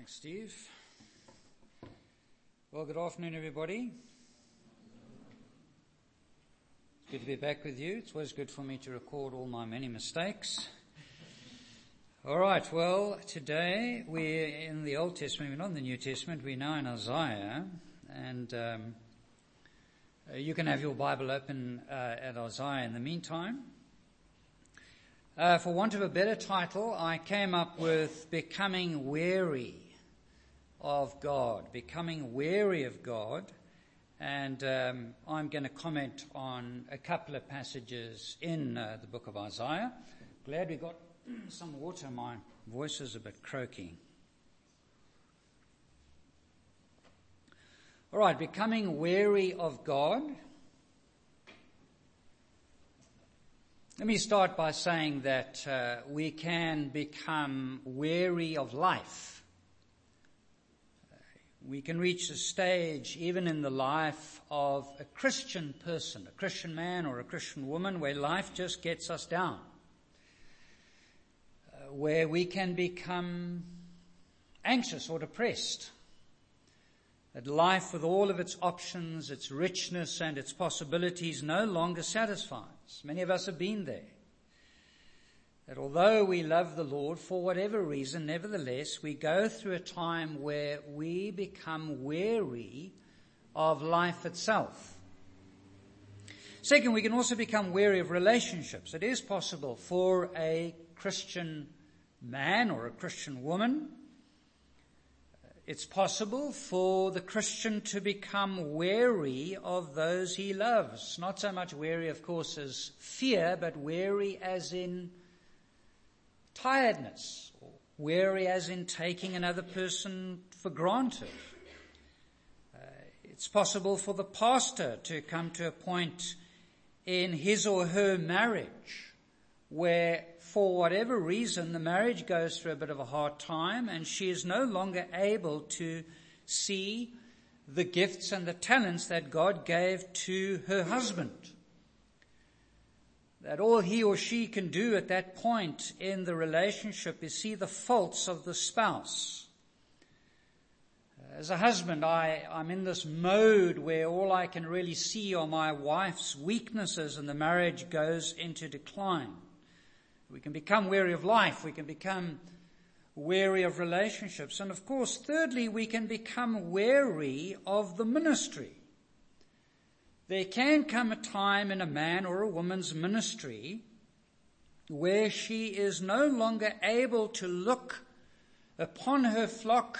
Thanks, Steve. Well, good afternoon, everybody. It's good to be back with you. It's always good for me to record all my many mistakes. All right, well, today we're in the Old Testament. We're not in the New Testament. We're now in Isaiah. And you can have your Bible open at Isaiah in the meantime. For want of a better title, I came up with Becoming Weary of God. Becoming weary of God. And I'm going to comment on a couple of passages in the book of Isaiah. Glad we got some water. My voice is a bit croaky. All right, becoming weary of God. Let me start by saying that we can become weary of life. We can reach a stage, even in the life of a Christian person, a Christian man or a Christian woman, where life just gets us down. Where we can become anxious or depressed. That life, with all of its options, its richness and its possibilities, no longer satisfies. Many of us have been there. That although we love the Lord, for whatever reason, nevertheless, we go through a time where we become weary of life itself. Second, we can also become weary of relationships. It is possible for a Christian man or a Christian woman. It's possible for the Christian to become weary of those he loves. Not so much weary, of course, as fear, but weary as in tiredness, or weary as in taking another person for granted. It's possible for the pastor to come to a point in his or her marriage where, for whatever reason, the marriage goes through a bit of a hard time and she is no longer able to see the gifts and the talents that God gave to her husband. That all he or she can do at that point in the relationship is see the faults of the spouse. As a husband, I'm in this mode where all I can really see are my wife's weaknesses and the marriage goes into decline. We can become weary of life. We can become weary of relationships. And of course, thirdly, we can become weary of the ministry. There can come a time in a man or a woman's ministry where she is no longer able to look upon her flock,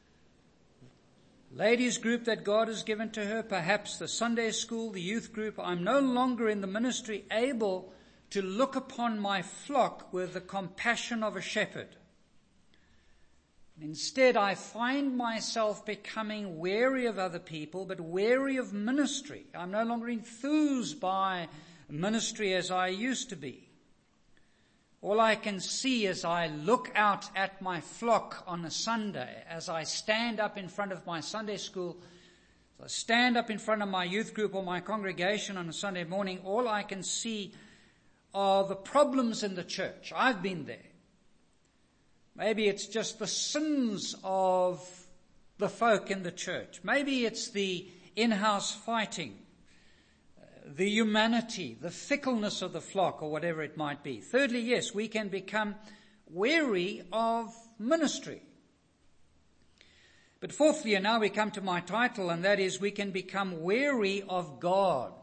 ladies group that God has given to her, perhaps the Sunday school, the youth group. I'm no longer in the ministry able to look upon my flock with the compassion of a shepherd. Instead, I find myself becoming weary of other people, but weary of ministry. I'm no longer enthused by ministry as I used to be. All I can see as I look out at my flock on a Sunday, as I stand up in front of my Sunday school, as I stand up in front of my youth group or my congregation on a Sunday morning, all I can see are the problems in the church. I've been there. Maybe it's just the sins of the folk in the church. Maybe it's the in-house fighting, the humanity, the fickleness of the flock, or whatever it might be. Thirdly, yes, we can become weary of ministry. But fourthly, and now we come to my title, and that is we can become weary of God.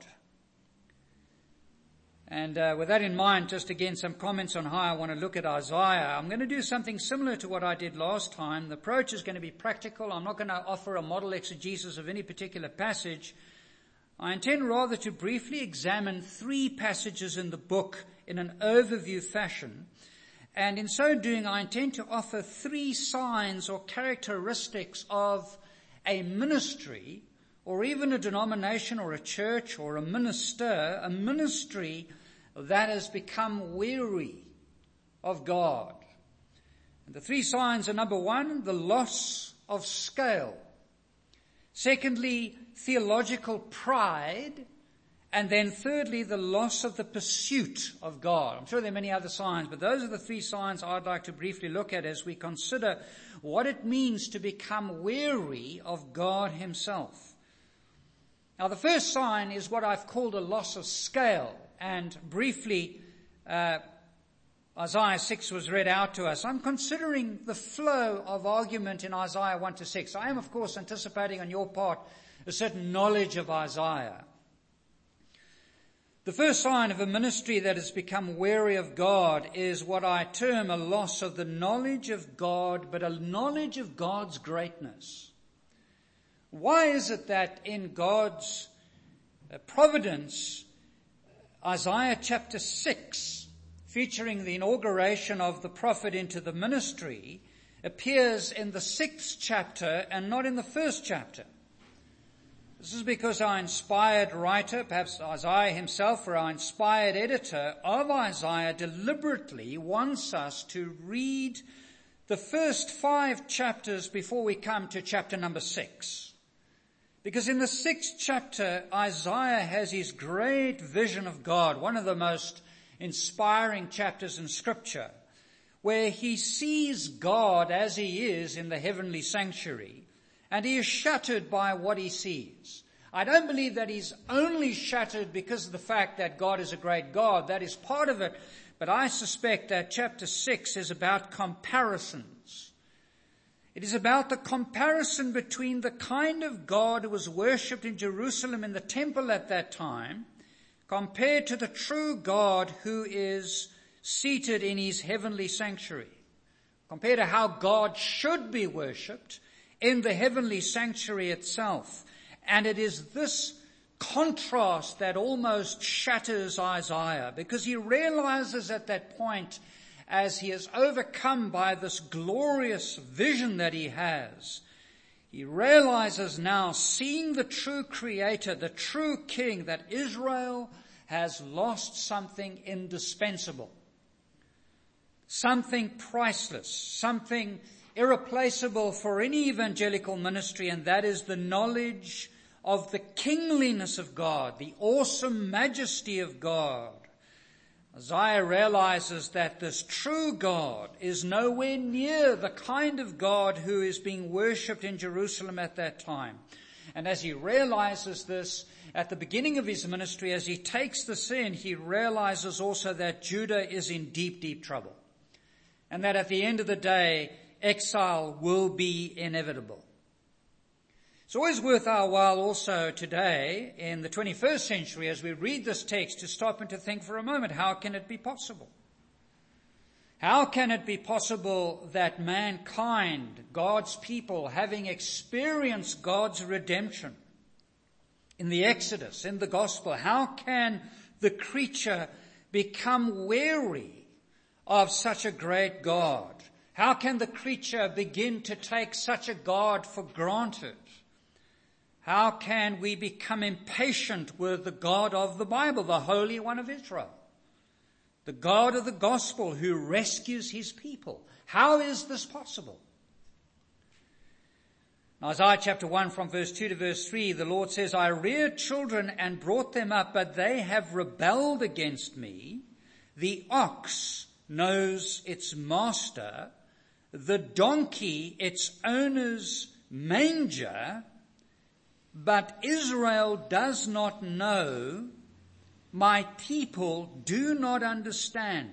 And with that in mind, just again some comments on how I want to look at Isaiah. I'm going to do something similar to what I did last time. The approach is going to be practical. I'm not going to offer a model exegesis of any particular passage. I intend rather to briefly examine 3 passages in the book in an overview fashion. And in so doing, I intend to offer 3 signs or characteristics of a ministry, or even a denomination or a church or a ministry that has become weary of God. And the 3 signs are: number 1, the loss of scale. Secondly, theological pride. And then thirdly, the loss of the pursuit of God. I'm sure there are many other signs, but those are the 3 signs I'd like to briefly look at as we consider what it means to become weary of God himself. Now, the first sign is what I've called a loss of scale. And briefly, Isaiah 6 was read out to us. I'm considering the flow of argument in Isaiah 1 to 6. I am, of course, anticipating on your part a certain knowledge of Isaiah. The first sign of a ministry that has become weary of God is what I term a loss of the knowledge of God, but a knowledge of God's greatness. Why is it that in God's providence, Isaiah chapter 6, featuring the inauguration of the prophet into the ministry, appears in the 6th chapter and not in the 1st chapter? This is because our inspired writer, perhaps Isaiah himself, or our inspired editor of Isaiah, deliberately wants us to read the first 5 chapters before we come to chapter number 6. Because in the 6th chapter, Isaiah has his great vision of God, one of the most inspiring chapters in Scripture, where he sees God as he is in the heavenly sanctuary, and he is shattered by what he sees. I don't believe that he's only shattered because of the fact that God is a great God. That is part of it, but I suspect that chapter 6 is about comparisons. It is about the comparison between the kind of God who was worshipped in Jerusalem in the temple at that time, compared to the true God who is seated in his heavenly sanctuary, compared to how God should be worshipped in the heavenly sanctuary itself. And it is this contrast that almost shatters Isaiah, because he realizes at that point, as he is overcome by this glorious vision that he has, he realizes now, seeing the true Creator, the true King, that Israel has lost something indispensable, something priceless, something irreplaceable for any evangelical ministry, and that is the knowledge of the kingliness of God, the awesome majesty of God. Isaiah realizes that this true God is nowhere near the kind of God who is being worshipped in Jerusalem at that time. And as he realizes this at the beginning of his ministry, as he takes this in, he realizes also that Judah is in deep, deep trouble. And that at the end of the day, exile will be inevitable. It's always worth our while also today in the 21st century as we read this text to stop and to think for a moment, how can it be possible? How can it be possible that mankind, God's people, having experienced God's redemption in the Exodus, in the gospel, how can the creature become weary of such a great God? How can the creature begin to take such a God for granted? How can we become impatient with the God of the Bible, the Holy One of Israel, the God of the gospel who rescues his people? How is this possible? In Isaiah chapter 1 from verse 2 to verse 3, the Lord says, I reared children and brought them up, but they have rebelled against me. The ox knows its master, the donkey its owner's manger, but Israel does not know, my people do not understand.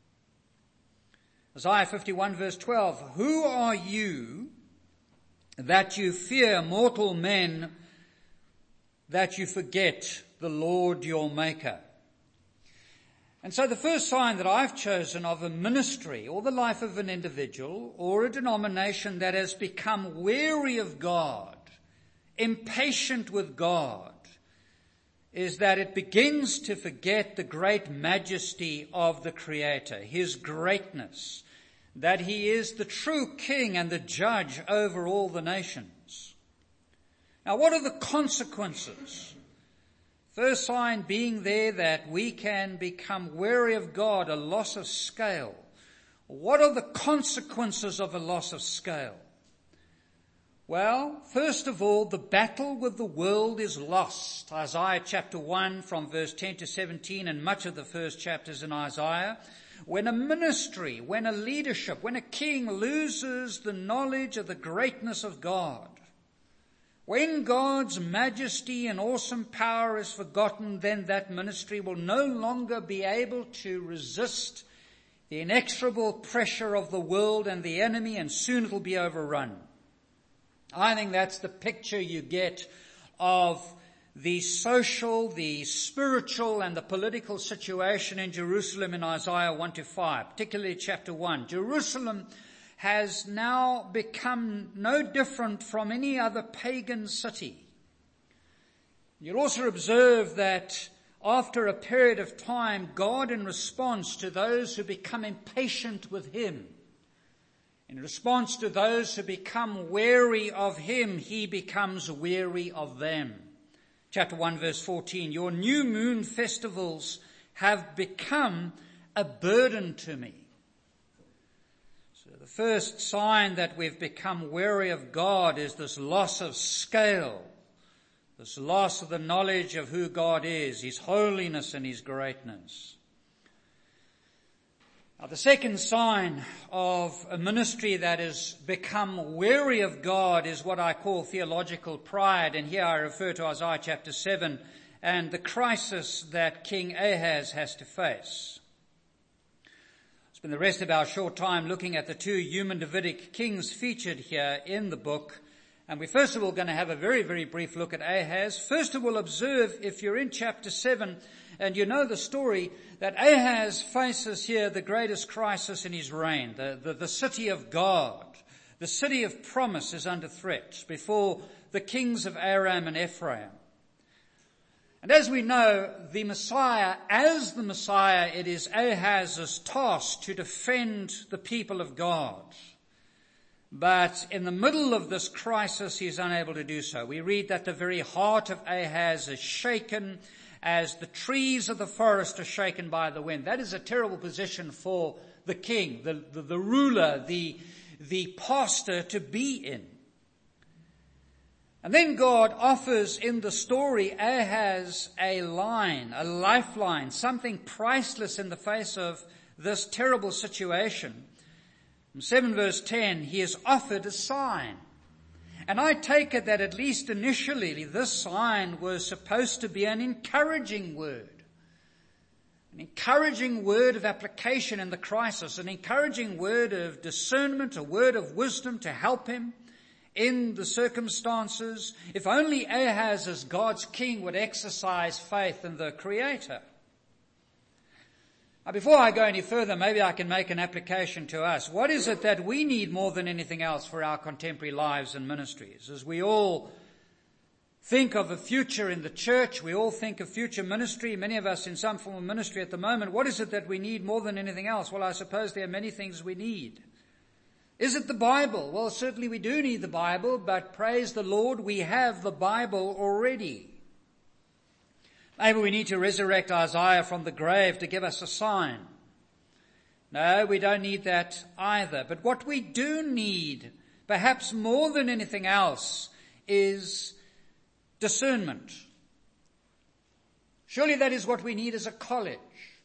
Isaiah 51 verse 12, who are you that you fear mortal men, that you forget the Lord your Maker? And so the first sign that I've chosen of a ministry or the life of an individual or a denomination that has become weary of God, impatient with God, is that it begins to forget the great majesty of the Creator, his greatness, that he is the true King and the judge over all the nations. Now, what are the consequences? First sign being there that we can become weary of God, a loss of scale. What are the consequences of a loss of scale? Well, first of all, the battle with the world is lost. Isaiah chapter 1 from verse 10 to 17 and much of the first chapters in Isaiah when a ministry, when a leadership, when a king loses the knowledge of the greatness of God, when God's majesty and awesome power is forgotten, then that ministry will no longer be able to resist the inexorable pressure of the world and the enemy, and soon it'll be overrun. I think that's the picture you get of the social, the spiritual, and the political situation in Jerusalem in Isaiah 1-5, particularly chapter 1. Jerusalem has now become no different from any other pagan city. You'll also observe that after a period of time, God, in response to those who become impatient with him, in response to those who become weary of him, he becomes weary of them. Chapter 1, verse 14, your new moon festivals have become a burden to me. So the first sign that we've become weary of God is this loss of scale, this loss of the knowledge of who God is, his holiness and his greatness. Now, the second sign of a ministry that has become weary of God is what I call theological pride. And here I refer to Isaiah chapter 7 and the crisis that King Ahaz has to face. Spend the rest of our short time looking at the two human Davidic kings featured here in the book. And we're first of all going to have a very, very brief look at Ahaz. First of all, observe, if you're in chapter 7, and you know the story, that Ahaz faces here the greatest crisis in his reign. The city of God, the city of promise is under threat before the kings of Aram and Ephraim. And as we know, the Messiah, it is Ahaz's task to defend the people of God. But in the middle of this crisis, he is unable to do so. We read that the very heart of Ahaz is shaken as the trees of the forest are shaken by the wind. That is a terrible position for the king, the ruler, the pastor to be in. And then God offers in the story Ahaz a lifeline, something priceless in the face of this terrible situation. In 7 verse 10, he is offered a sign. And I take it that at least initially this sign was supposed to be an encouraging word. An encouraging word of application in the crisis, an encouraging word of discernment, a word of wisdom to help him in the circumstances. If only Ahaz as God's king would exercise faith in the Creator. Now, before I go any further, maybe I can make an application to us. What is it that we need more than anything else for our contemporary lives and ministries? As we all think of a future in the church, we all think of future ministry, many of us in some form of ministry at the moment, what is it that we need more than anything else? Well, I suppose there are many things we need. Is it the Bible? Well, certainly we do need the Bible, but praise the Lord, we have the Bible already. Maybe we need to resurrect Isaiah from the grave to give us a sign. No, we don't need that either. But what we do need, perhaps more than anything else, is discernment. Surely that is what we need as a college.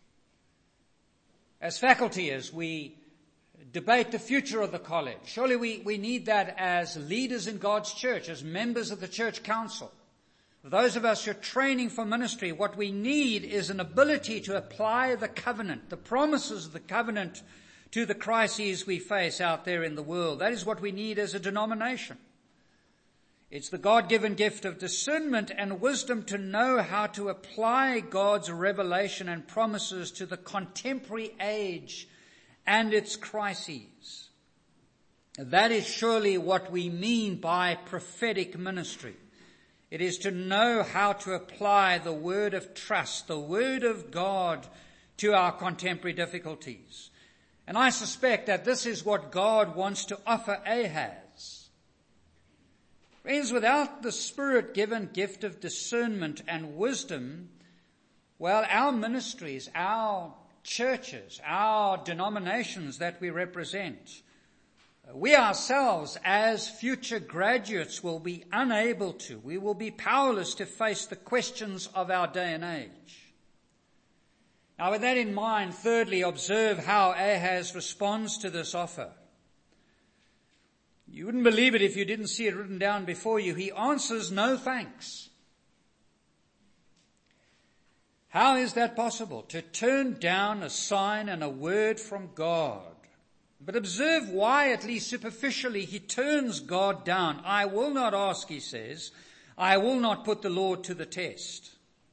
As faculty, as we debate the future of the college. Surely we need that as leaders in God's church, as members of the church council. For those of us who are training for ministry, what we need is an ability to apply the covenant, the promises of the covenant, to the crises we face out there in the world. That is what we need as a denomination. It's the God-given gift of discernment and wisdom to know how to apply God's revelation and promises to the contemporary age and its crises. That is surely what we mean by prophetic ministry. It is to know how to apply the word of trust, the word of God, to our contemporary difficulties. And I suspect that this is what God wants to offer Ahaz. Friends, without the Spirit-given gift of discernment and wisdom, well, our ministries, our churches, our denominations that we represent, we ourselves as future graduates will be unable to, we will be powerless to face the questions of our day and age. Now, with that in mind, thirdly, observe how Ahaz responds to this offer. You wouldn't believe it if you didn't see it written down before you. He answers no thanks. How is that possible? To turn down a sign and a word from God. But observe why, at least superficially, he turns God down. I will not ask, he says. I will not put the Lord to the test.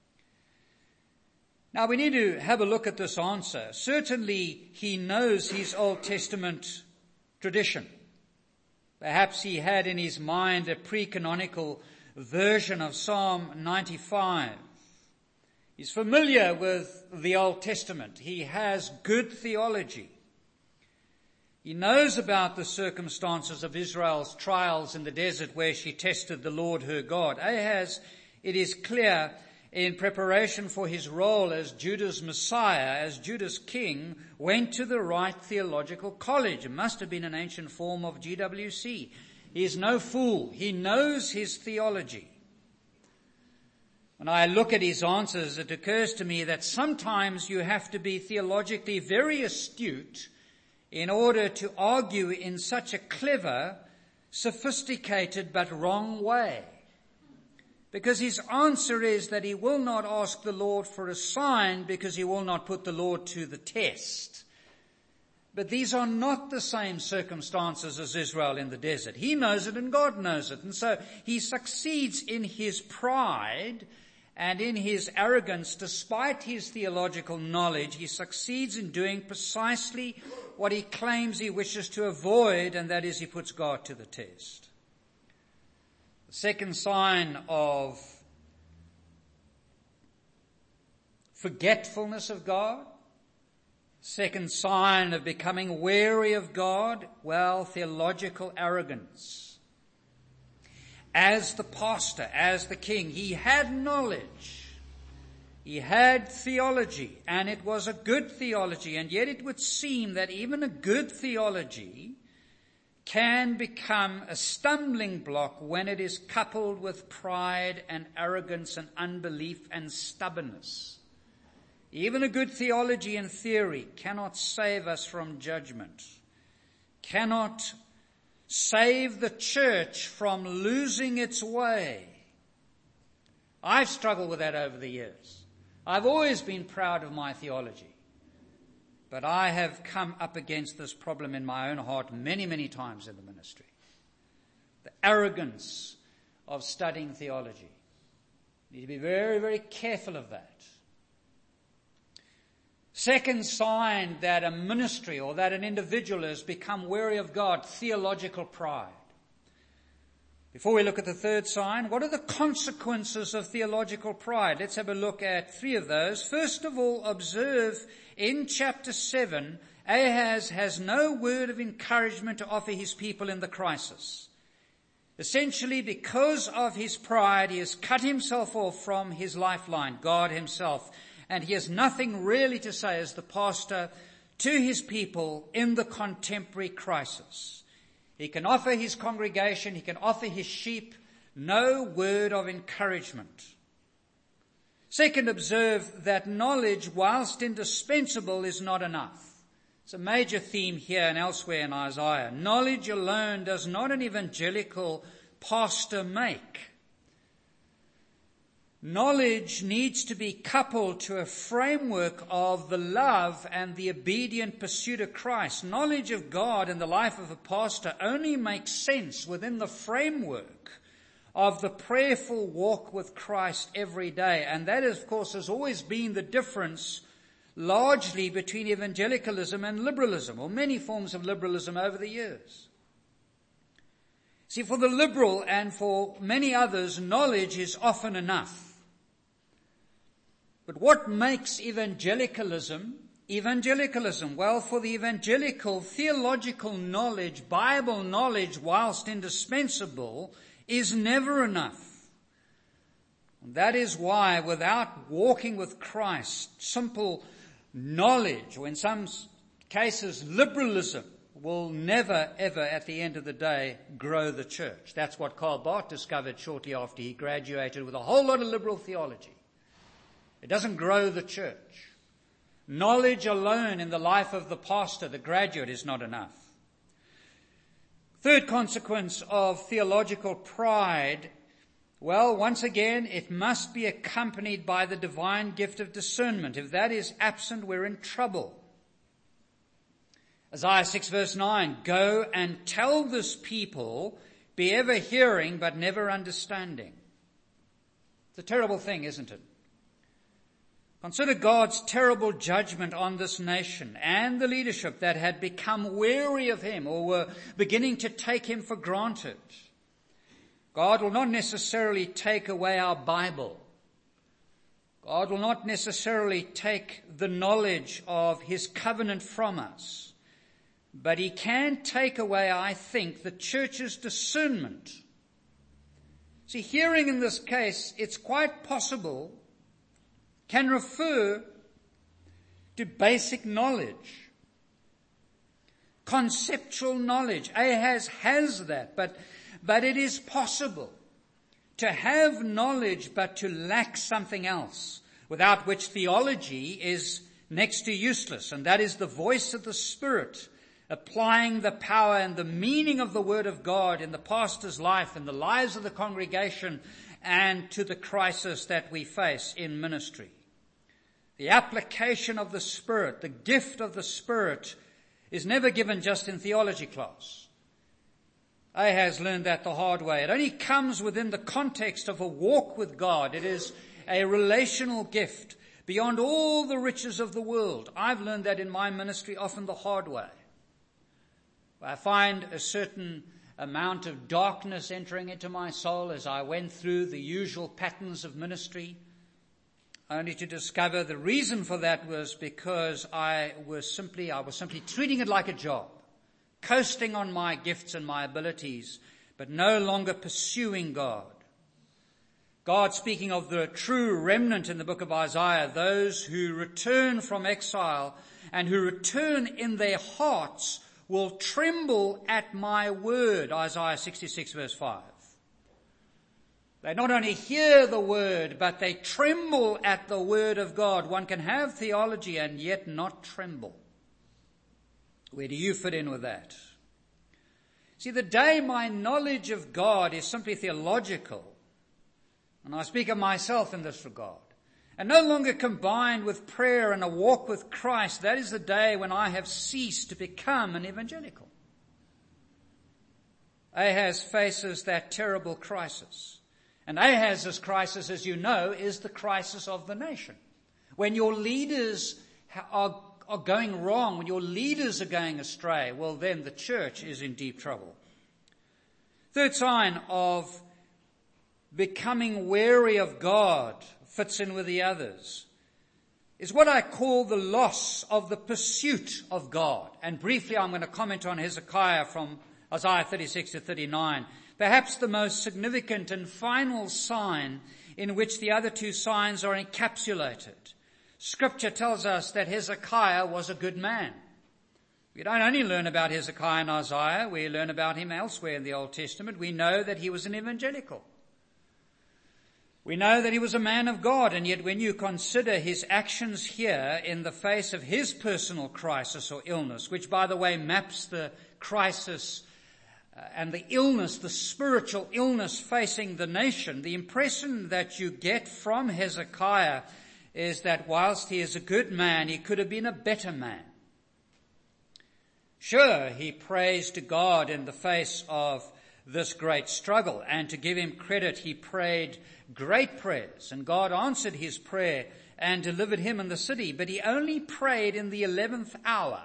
Now we need to have a look at this answer. Certainly he knows his Old Testament tradition. Perhaps he had in his mind a pre-canonical version of Psalm 95. He's familiar with the Old Testament. He has good theology. He knows about the circumstances of Israel's trials in the desert where she tested the Lord her God. Ahaz, it is clear, in preparation for his role as Judah's Messiah, as Judah's king, went to the right theological college. It must have been an ancient form of GWC. He is no fool. He knows his theology. When I look at his answers, it occurs to me that sometimes you have to be theologically very astute in order to argue in such a clever, sophisticated but wrong way. Because his answer is that he will not ask the Lord for a sign because he will not put the Lord to the test. But these are not the same circumstances as Israel in the desert. He knows it and God knows it. And so he succeeds in his pride and in his arrogance. Despite his theological knowledge, he succeeds in doing precisely what he claims he wishes to avoid, and that is he puts God to the test. The second sign of forgetfulness of God, second sign of becoming weary of God, well, theological arrogance. As the pastor, as the king, he had knowledge, he had theology, and it was a good theology, and yet it would seem that even a good theology can become a stumbling block when it is coupled with pride and arrogance and unbelief and stubbornness. Even a good theology in theory cannot save us from judgment, cannot save the church from losing its way. I've struggled with that over the years. I've always been proud of my theology. But I have come up against this problem in my own heart many, many times in the ministry. The arrogance of studying theology. You need to be very, very careful of that. Second sign that a ministry or that an individual has become weary of God, theological pride. Before we look at the third sign, what are the consequences of theological pride? Let's have a look at three of those. First of all, observe in chapter 7, Ahaz has no word of encouragement to offer his people in the crisis. Essentially, because of his pride, he has cut himself off from his lifeline, God himself, and he has nothing really to say as the pastor to his people in the contemporary crisis. He can offer his congregation, he can offer his sheep no word of encouragement. Second, observe that knowledge, whilst indispensable, is not enough. It's a major theme here and elsewhere in Isaiah. Knowledge alone does not an evangelical pastor make. Knowledge needs to be coupled to a framework of the love and the obedient pursuit of Christ. Knowledge of God in the life of a pastor only makes sense within the framework of the prayerful walk with Christ every day. And that, of course, has always been the difference largely between evangelicalism and liberalism, or many forms of liberalism over the years. See, for the liberal and for many others, knowledge is often enough. But what makes evangelicalism evangelicalism? Well, for the evangelical, theological knowledge, Bible knowledge, whilst indispensable, is never enough. And that is why, without walking with Christ, simple knowledge, or in some cases liberalism, will never, ever, at the end of the day, grow the church. That's what Karl Barth discovered shortly after he graduated with a whole lot of liberal theology. It doesn't grow the church. Knowledge alone in the life of the pastor, the graduate, is not enough. Third consequence of theological pride, well, once again, it must be accompanied by the divine gift of discernment. If that is absent, we're in trouble. Isaiah 6 verse 9, go and tell this people, be ever hearing but never understanding. It's a terrible thing, isn't it? Consider God's terrible judgment on this nation and the leadership that had become weary of him or were beginning to take him for granted. God will not necessarily take away our Bible. God will not necessarily take the knowledge of his covenant from us. But he can take away, I think, the church's discernment. See, hearing in this case, it's quite possible, can refer to basic knowledge, conceptual knowledge. Ahaz has that, but it is possible to have knowledge but to lack something else, without which theology is next to useless, and that is the voice of the Spirit, applying the power and the meaning of the Word of God in the pastor's life, in the lives of the congregation, and to the crisis that we face in ministry. The application of the Spirit, the gift of the Spirit, is never given just in theology class. Ahaz learned that the hard way. It only comes within the context of a walk with God. It is a relational gift beyond all the riches of the world. I've learned that in my ministry often the hard way. I find a certain amount of darkness entering into my soul as I went through the usual patterns of ministry, only to discover the reason for that was because I was simply treating it like a job, coasting on my gifts and my abilities, but no longer pursuing God. God, speaking of the true remnant in the book of Isaiah, those who return from exile and who return in their hearts will tremble at my word, Isaiah 66 verse 5. They not only hear the word, but they tremble at the word of God. One can have theology and yet not tremble. Where do you fit in with that? See, the day my knowledge of God is simply theological, and I speak of myself in this regard, and no longer combined with prayer and a walk with Christ, that is the day when I have ceased to become an evangelical. Ahaz faces that terrible crisis. And Ahaz's crisis, as you know, is the crisis of the nation. When your leaders are going wrong, when your leaders are going astray, well, then the church is in deep trouble. Third sign of becoming wary of God, fits in with the others, is what I call the loss of the pursuit of God. And briefly, I'm going to comment on Hezekiah from Isaiah 36 to 39. Perhaps the most significant and final sign in which the other two signs are encapsulated. Scripture tells us that Hezekiah was a good man. We don't only learn about Hezekiah in Isaiah, we learn about him elsewhere in the Old Testament. We know that he was an evangelical. We know that he was a man of God, and yet when you consider his actions here in the face of his personal crisis or illness, which by the way maps the crisis and the illness, the spiritual illness facing the nation, the impression that you get from Hezekiah is that whilst he is a good man, he could have been a better man. Sure, he prays to God in the face of this great struggle, and to give him credit, he prayed great prayers, and God answered his prayer and delivered him and the city, but he only prayed in the 11th hour.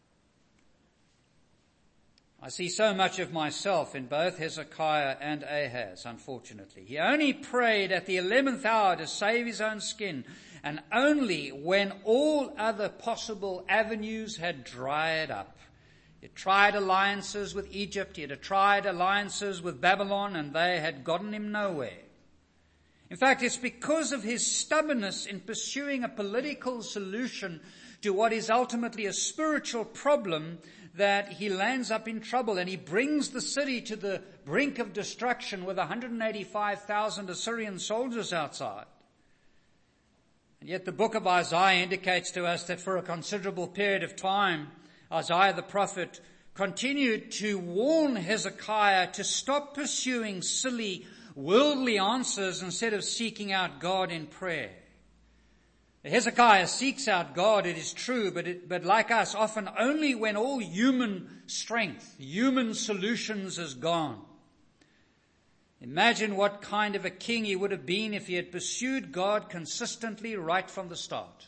I see so much of myself in both Hezekiah and Ahaz, unfortunately. He only prayed at the 11th hour to save his own skin, and only when all other possible avenues had dried up. He had tried alliances with Egypt, he had tried alliances with Babylon, and they had gotten him nowhere. In fact, it's because of his stubbornness in pursuing a political solution to what is ultimately a spiritual problem that he lands up in trouble, and he brings the city to the brink of destruction with 185,000 Assyrian soldiers outside. And yet the book of Isaiah indicates to us that for a considerable period of time, Isaiah the prophet continued to warn Hezekiah to stop pursuing silly, worldly answers instead of seeking out God in prayer. Hezekiah seeks out God, it is true, but like us, often only when all human strength, human solutions is gone. Imagine what kind of a king he would have been if he had pursued God consistently right from the start.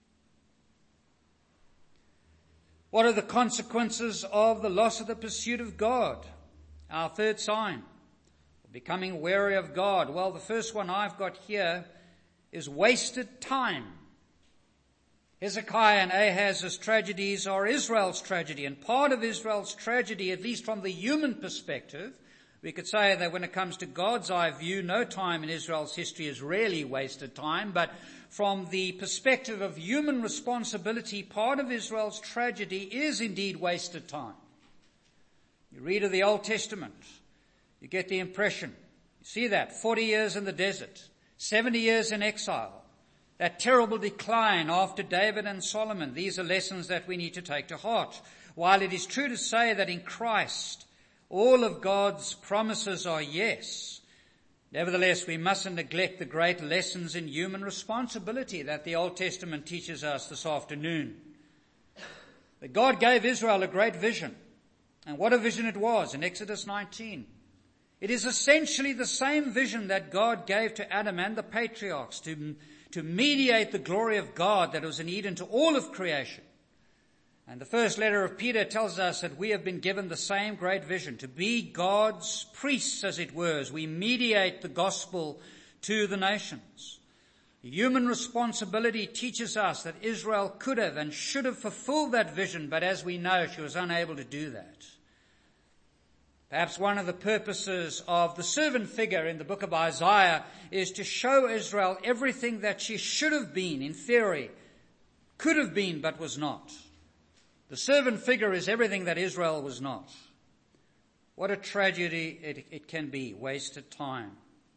What are the consequences of the loss of the pursuit of God? Our third sign, becoming wary of God. Well, the first one I've got here is wasted time. Hezekiah and Ahaz's tragedies are Israel's tragedy, and part of Israel's tragedy, at least from the human perspective, we could say that when it comes to God's eye view, no time in Israel's history is really wasted time, but from the perspective of human responsibility, part of Israel's tragedy is indeed wasted time. You read of the Old Testament, you get the impression, you see that, 40 years in the desert, 70 years in exile, that terrible decline after David and Solomon. These are lessons that we need to take to heart. While it is true to say that in Christ, all of God's promises are yes, nevertheless, we mustn't neglect the great lessons in human responsibility that the Old Testament teaches us this afternoon. That God gave Israel a great vision, and what a vision it was in Exodus 19. It is essentially the same vision that God gave to Adam and the patriarchs to mediate the glory of God that was in Eden to all of creation. And the first letter of Peter tells us that we have been given the same great vision, to be God's priests, as it were, as we mediate the gospel to the nations. Human responsibility teaches us that Israel could have and should have fulfilled that vision, but as we know, she was unable to do that. Perhaps one of the purposes of the servant figure in the book of Isaiah is to show Israel everything that she should have been, in theory, could have been, but was not. The servant figure is everything that Israel was not. What a tragedy it can be, wasted time.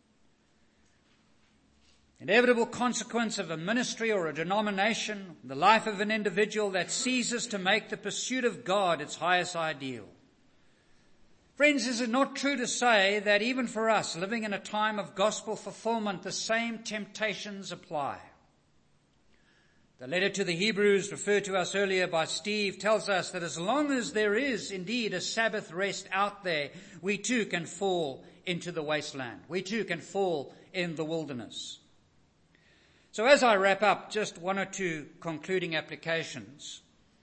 Inevitable consequence of a ministry or a denomination, the life of an individual that ceases to make the pursuit of God its highest ideal. Friends, is it not true to say that even for us, living in a time of gospel fulfillment, the same temptations apply? The letter to the Hebrews, referred to us earlier by Steve, tells us that as long as there is indeed a Sabbath rest out there, we too can fall into the wasteland. We too can fall in the wilderness. So as I wrap up, just one or two concluding applications.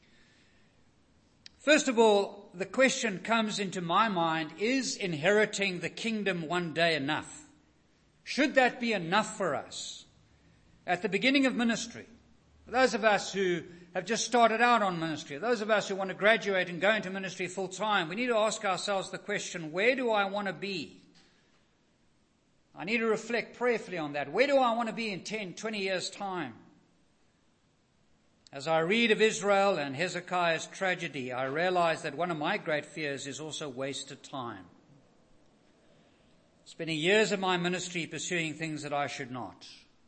First of all, the question comes into my mind, is inheriting the kingdom one day enough? Should that be enough for us? At the beginning of ministry, those of us who have just started out on ministry, those of us who want to graduate and go into ministry full time, we need to ask ourselves the question, where do I want to be? I need to reflect prayerfully on that. Where do I want to be in 10, 20 years' time? As I read of Israel and Hezekiah's tragedy, I realize that one of my great fears is also wasted time. Spending years of my ministry pursuing things that I should not.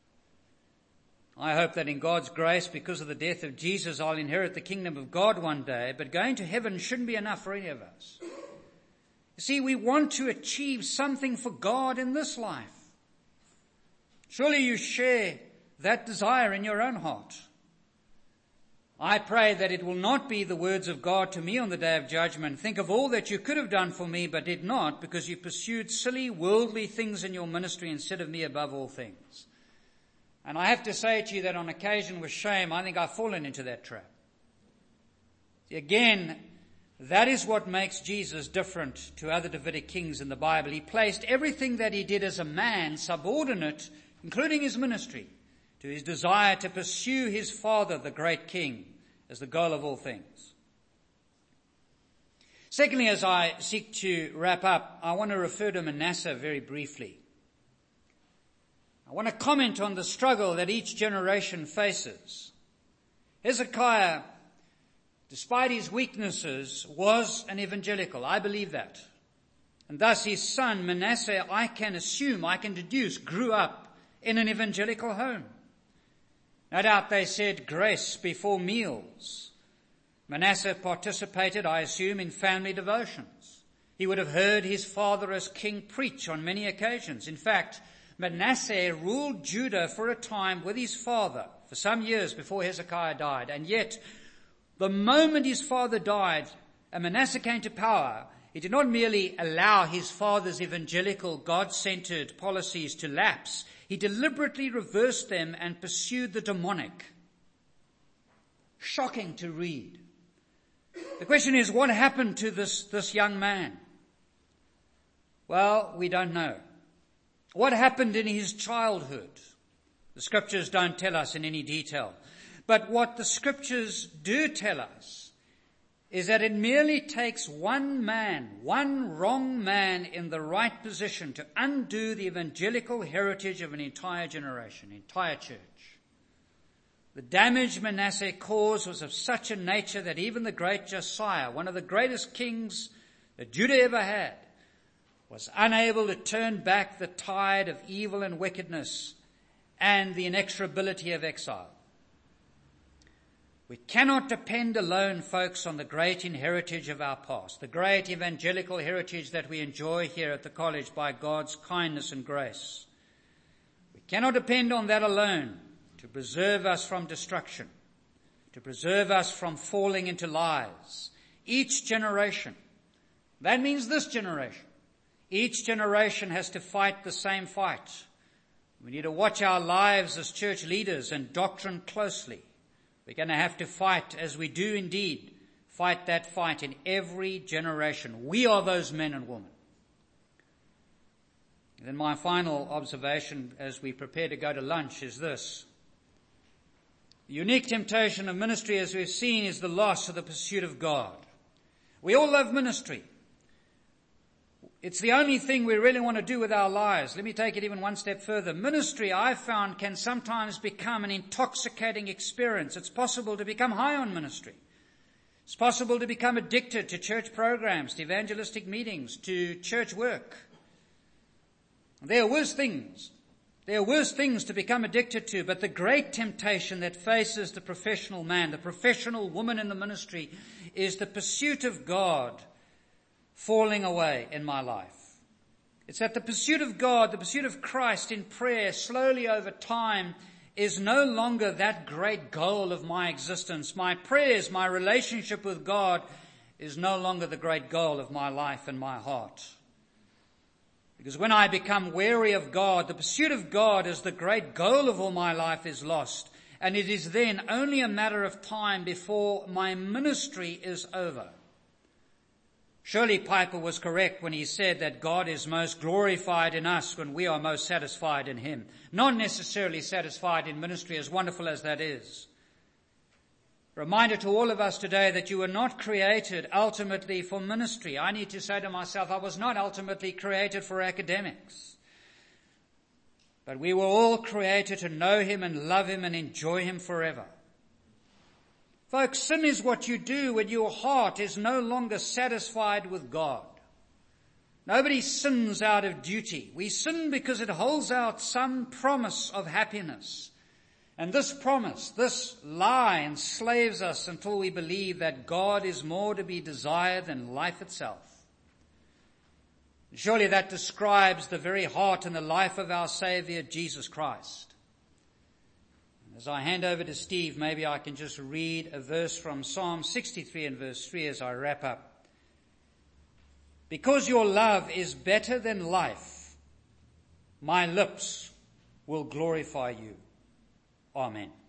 I hope that in God's grace, because of the death of Jesus, I'll inherit the kingdom of God one day, but going to heaven shouldn't be enough for any of us. You see, we want to achieve something for God in this life. Surely you share that desire in your own heart. I pray that it will not be the words of God to me on the day of judgment. Think of all that you could have done for me but did not, because you pursued silly, worldly things in your ministry instead of me above all things. And I have to say to you that on occasion with shame, I think I've fallen into that trap. Again, that is what makes Jesus different to other Davidic kings in the Bible. He placed everything that he did as a man subordinate, including his ministry, to his desire to pursue his father, the great king, as the goal of all things. Secondly, as I seek to wrap up, I want to refer to Manasseh very briefly. I want to comment on the struggle that each generation faces. Hezekiah, despite his weaknesses, was an evangelical. I believe that. And thus his son, Manasseh, I can deduce, grew up in an evangelical home. No doubt they said grace before meals. Manasseh participated, I assume, in family devotions. He would have heard his father as king preach on many occasions. In fact, Manasseh ruled Judah for a time with his father for some years before Hezekiah died. And yet, the moment his father died and Manasseh came to power, he did not merely allow his father's evangelical, God-centered policies to lapse. He deliberately reversed them and pursued the demonic. Shocking to read. The question is, what happened to this young man? Well, we don't know. What happened in his childhood? The scriptures don't tell us in any detail. But what the scriptures do tell us is that it merely takes one man, one wrong man in the right position to undo the evangelical heritage of an entire generation, entire church. The damage Manasseh caused was of such a nature that even the great Josiah, one of the greatest kings that Judah ever had, was unable to turn back the tide of evil and wickedness and the inexorability of exile. We cannot depend alone, folks, on the great heritage of our past, the great evangelical heritage that we enjoy here at the college by God's kindness and grace. We cannot depend on that alone to preserve us from destruction, to preserve us from falling into lies. Each generation, that means this generation, each generation has to fight the same fight. We need to watch our lives as church leaders and doctrine closely. We're going to have to fight, as we do indeed, fight that fight in every generation. We are those men and women. And then my final observation as we prepare to go to lunch is this. The unique temptation of ministry, as we've seen, is the loss of the pursuit of God. We all love ministry. It's the only thing we really want to do with our lives. Let me take it even one step further. Ministry, I've found, can sometimes become an intoxicating experience. It's possible to become high on ministry. It's possible to become addicted to church programs, to evangelistic meetings, to church work. There are worse things. There are worse things to become addicted to, but the great temptation that faces the professional man, the professional woman in the ministry, is the pursuit of God falling away in my life. It's that the pursuit of God, the pursuit of Christ in prayer, slowly over time, is no longer that great goal of my existence. My prayers, my relationship with God is no longer the great goal of my life and my heart. Because when I become weary of God, the pursuit of God as the great goal of all my life is lost. And it is then only a matter of time before my ministry is over. Surely Piper was correct when he said that God is most glorified in us when we are most satisfied in Him. Not necessarily satisfied in ministry, as wonderful as that is. Reminder to all of us today that you were not created ultimately for ministry. I need to say to myself, I was not ultimately created for academics. But we were all created to know Him and love Him and enjoy Him forever. Folks, sin is what you do when your heart is no longer satisfied with God. Nobody sins out of duty. We sin because it holds out some promise of happiness. And this promise, this lie, enslaves us until we believe that God is more to be desired than life itself. Surely that describes the very heart and the life of our Savior, Jesus Christ. As I hand over to Steve, maybe I can just read a verse from Psalm 63 and verse 3 as I wrap up. Because your love is better than life, my lips will glorify you. Amen.